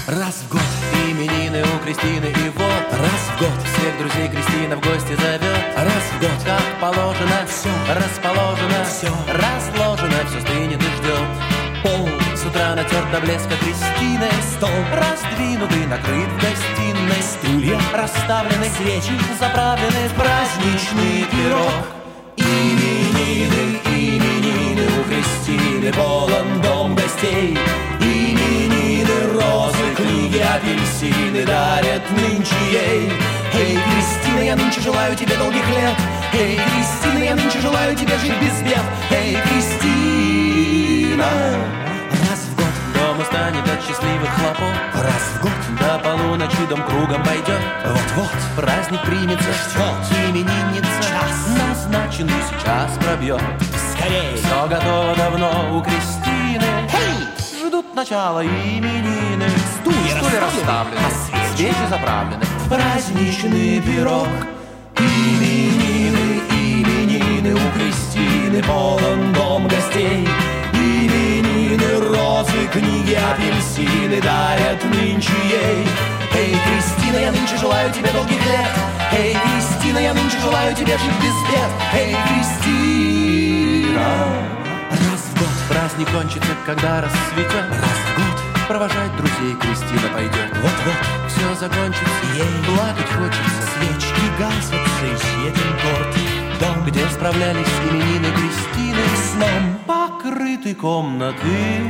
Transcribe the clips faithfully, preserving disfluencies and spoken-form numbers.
Раз в год именины у Кристины, и вот раз в год всех друзей Кристина в гости зовет. раз в год Как положено, Всё. расположено, Всё. разложено, все стынет и ждет. пол С утра натерт до блеска Кристины, стол раздвинутый, накрыт в гостиной, стулья расставлены свечи заправлены в праздничный пирог. Именины, именины у Кристины, полон дом гостей. Именины, розы, книги, апельсины дарят нынче ей. Эй, Кристина, я нынче желаю тебе долгих лет. Эй, Кристина, я нынче желаю тебе жить без бед. Эй, Кристина. раз в год Дом устанет от счастливых хлопот. раз в год До полуночи дом кругом пойдет. вот-вот Праздник примется, Ждет. именинница Час. назначенный сейчас пробьет. скорей Все готово давно у Кристины. Ждут начала именины. Стулья расставлены, расставлены, а свечи? свечи заправлены. Праздничный пирог. Именины, именины у Кристины, полон дом гостей. Именины, розы, книги, апельсины дарят нынче ей. Эй, Кристина, я нынче желаю тебе долгих лет. Эй, Кристина, я нынче желаю тебе жить без бед. Эй, Кристина. раз в год Праздник кончится, когда рассветет. раз в год Провожать друзей Кристина пойдет. вот-вот Все закончится, Ей. плакать хочется. свечки гаснут, исчезнет город дом, Где справлялись именины Кристины, сном покрыты комнаты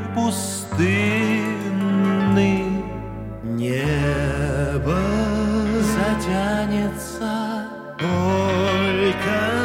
пустынны. небо Затянется только